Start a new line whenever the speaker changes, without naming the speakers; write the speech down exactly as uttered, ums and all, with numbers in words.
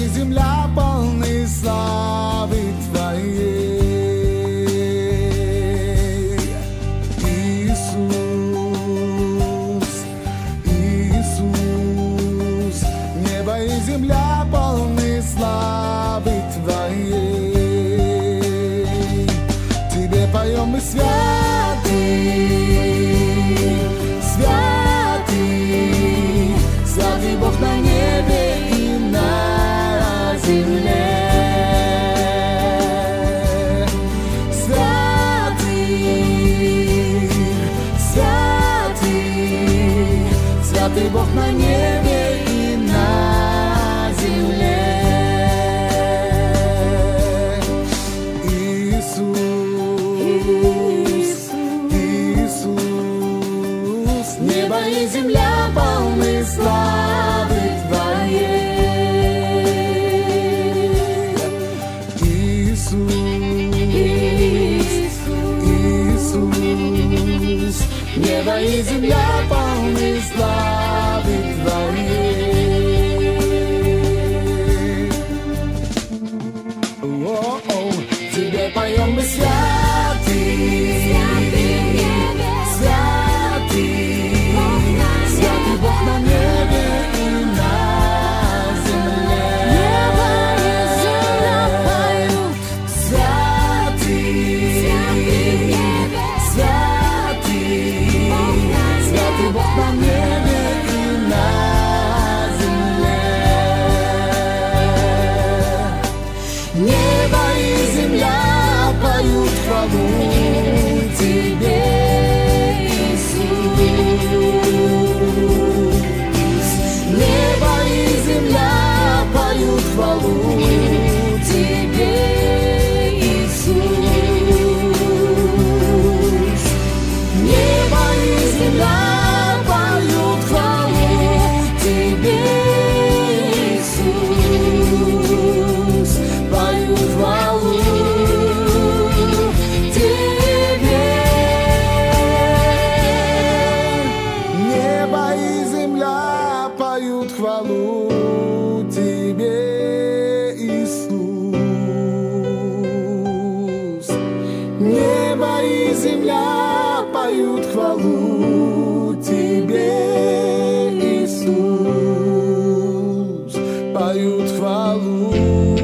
и земля полны славы Твоей. Иисус, Иисус, небо и земля полны славы Твоей. Тебе поем мы святый, святый, святый Бог на небе и на земле. Святый, святый, святый Бог на небе и на земле. Иисус, Иисус, небо и земля полны славы Твоей. Иисус, Иисус, небо и земля полны славы Твоей. О-о, Тебе поем мы святый, святый, святый Бог на небе и на земле.
Небо и земля поют.
Святый, святый, святый Бог на небе и на земле. Небо и земля поют хвалу Тебе, Иисус. Небо и земля поют хвалу Тебе, Иисус. Небо и земля поют хвалу Тебе, Иисус. Поют хвалу Тебе. Небо и земля поют хвалу Тебе, Иисус. Небо и земля поют хвалу Тебе, Иисус. Поют хвалу